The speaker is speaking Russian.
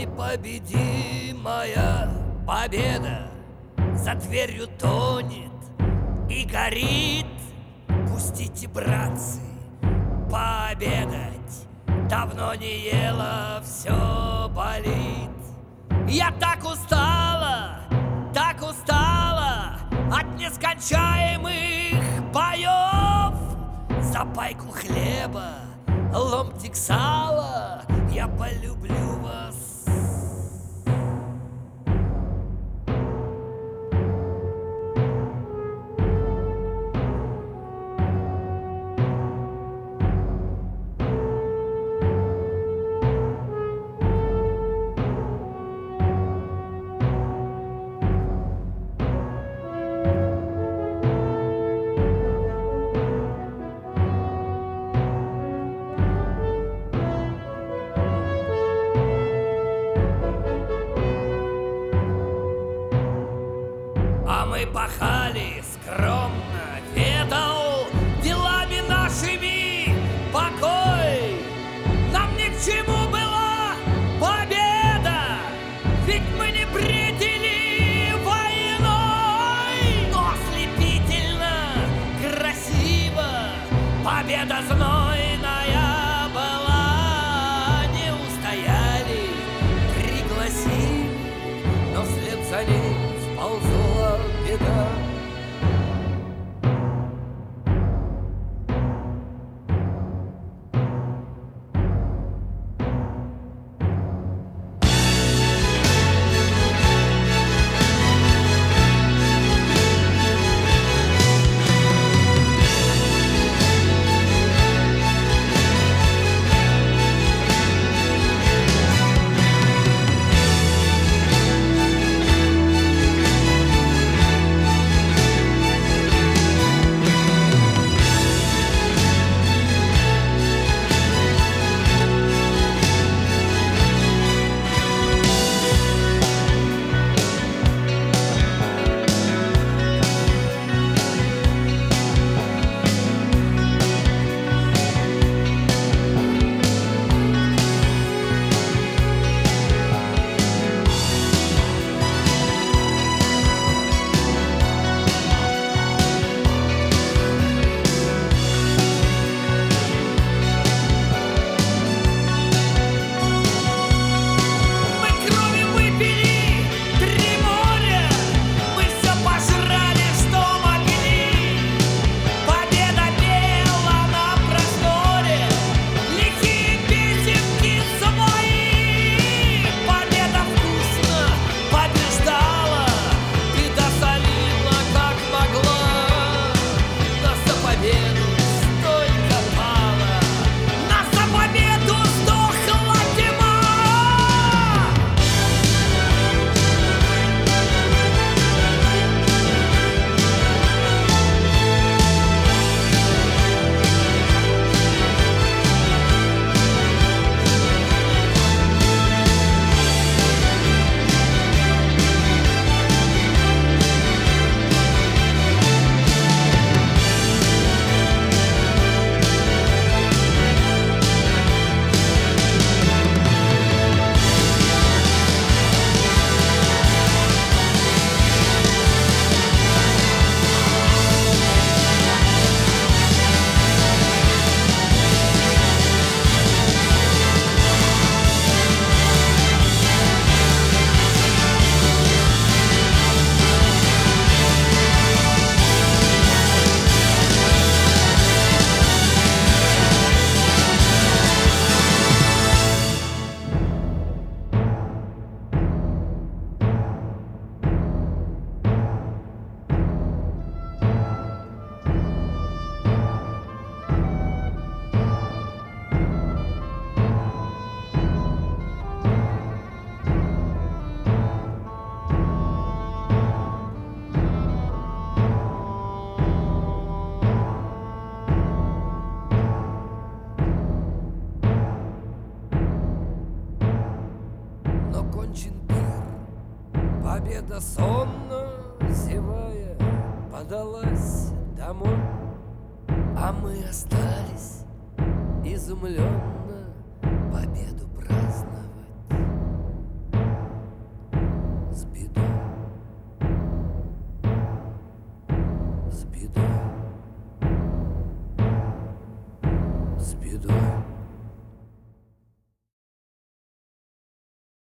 Непобедимая победа за дверью тонет и горит. Пустите, братцы, пообедать. Давно не ела, все болит. Я так устала от нескончаемых боев. За пайку хлеба, ломтик сала я полюблю вас. А мы пахали скромно, ведал делами нашими покой. Нам ни к чему была победа, ведь мы не бредили войной. Но ослепительно красиво победа знойная была. Не устояли, пригласили, но вслед за ней ползла беда. Победа сонно, зевая, подалась домой, а мы остались изумленно победу праздновать. едой.